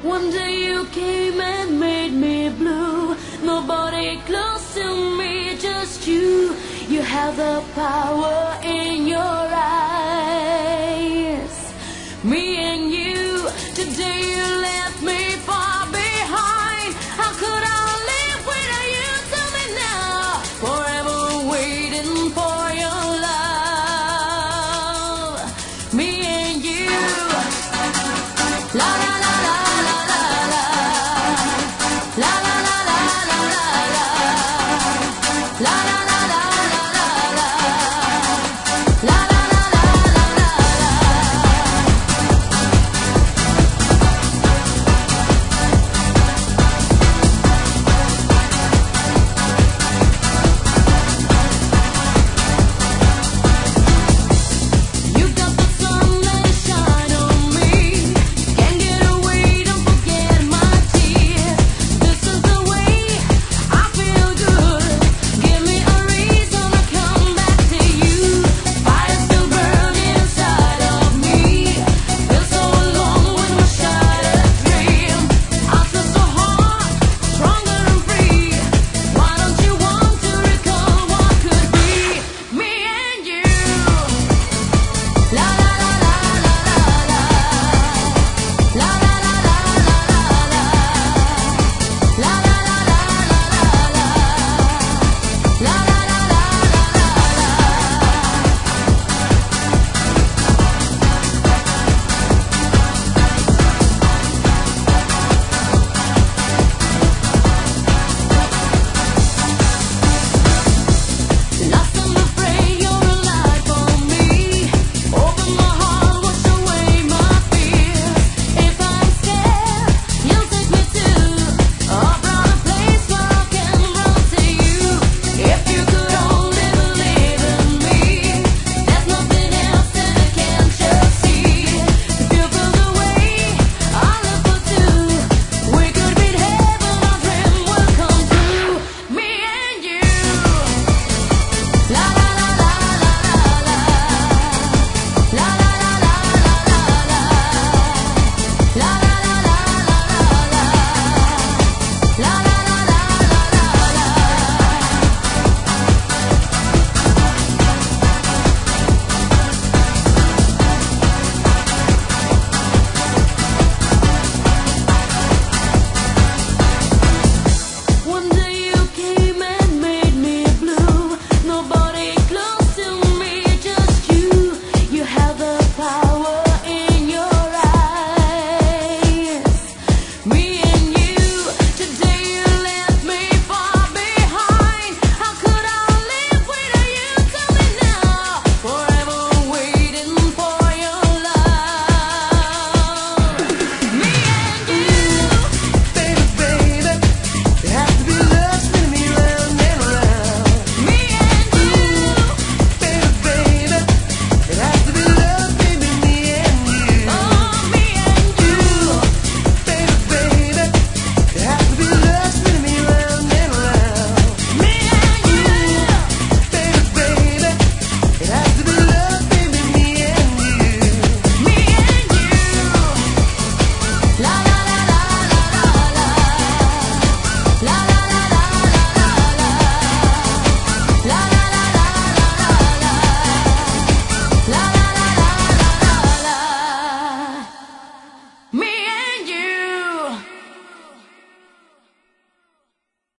One day you came and made me blue. Nobody close to me, just you. You have the power in your eyes. Me and you, today you left me far behind. How could I live without you? Tell me now. Forever waiting for your love. Me and you. La, la.